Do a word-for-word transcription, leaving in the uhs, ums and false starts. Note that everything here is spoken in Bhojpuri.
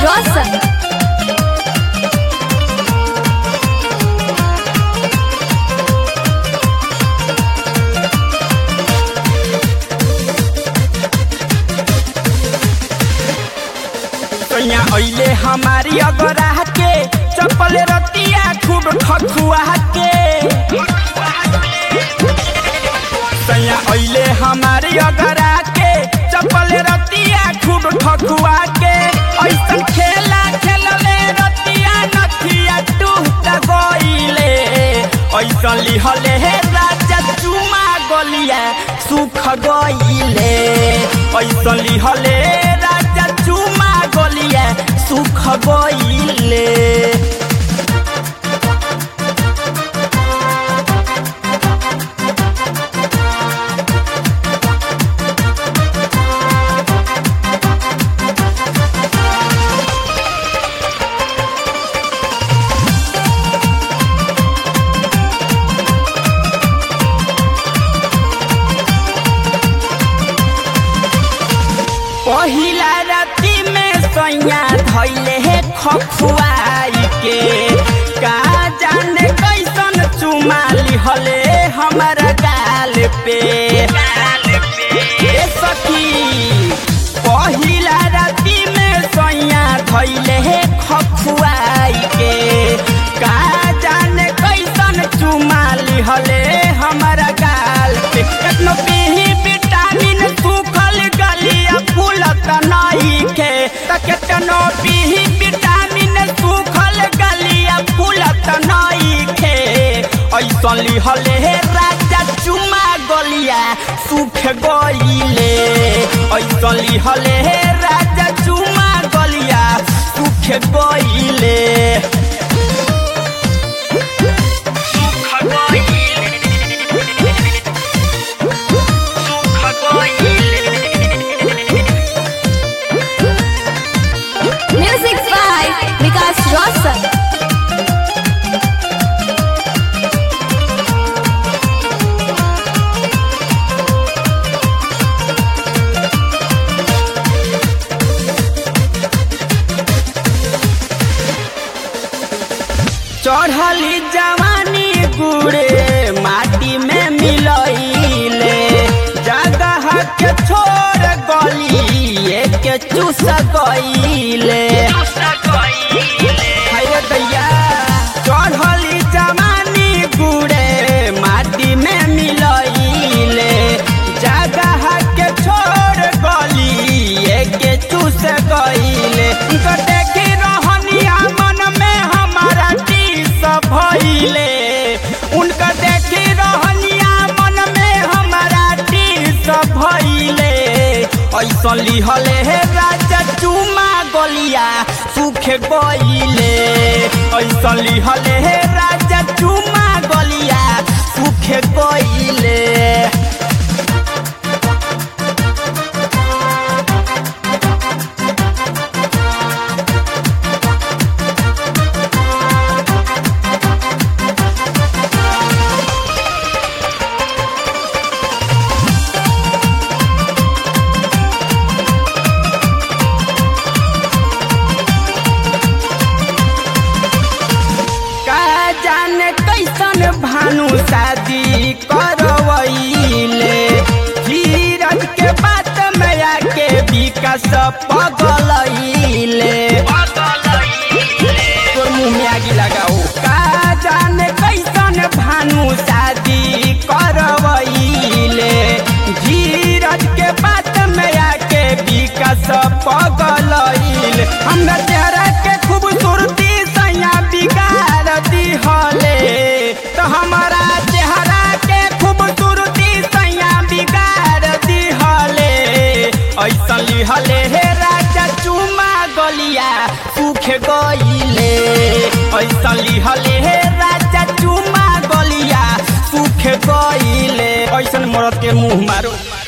Roshan. सैया अइले हमारी अगरा के चप्पल रतिया खूब खखुआ के सैया अइले हमारी अगरा के चप्पल रतिया खूब खखुआ के ऐसा खेला खेलले रतिया नथिया टूट गइले ऐसा लिहले हे राजा चुमा गलिया सुख गइले ऐसा लिहले राजा चुमा गलिया सुख गइले। पहिला राती में सैया धैले हे खखुआई के का जाने कैसन चुमा लिहले हमारा गाल पे ए सखी पहिला राती में सैया धैले हे खखुआई के का जाने कैसन चुमा लिहले हमारा गाल पे कतनो पीही विटामिन सूखल गलिया फूलत नहीं के तकनो पीही विटामिन सूखल गलिया फूलत नहीं के ऐसा लिहले हे राजा चुमा गलिया सूख गइले ऐसा लिहले हे राजा चुमा गलिया सूख गइले Music by Vikas Roshan. चढ़ली जवानी गुड़े माटी में मिलइले जगह के छोड़ गली के चूस गइले दैया चढ़ली जवानी गुड़े माटी में मिलइले जगह के छोड़ गली के चूस गइले देखी रहनिया मन में हमारा भइले उनका देखी रहनिया मन में हमारा टीस भइले ऐसा लिहले हे राजा चुमा गलिया सुख गइले ऐसा लिहले हे राजा चुमा गलिया सुख गइले। जाने कैसन भानु शादी करवइले धीरज के बात में आके विकास पगलइले तोर मुँह में आगी लगाओ का जाने कैसन भानु शादी करवइले धीरज के बात में आके विकास पगलइले हमरा चेहरा के खूबसूरती सैया बिगाड़ दिहले तो हमारा चेहरा के खूबसूरती सैया बिगाड़ दिहले ऐसा लिहले हे राजा चुमा गलिया सूख गइले ऐसा लिहले हे राजा चुमा गलिया सूख गइले ऐसन मरद के मुँह मारो।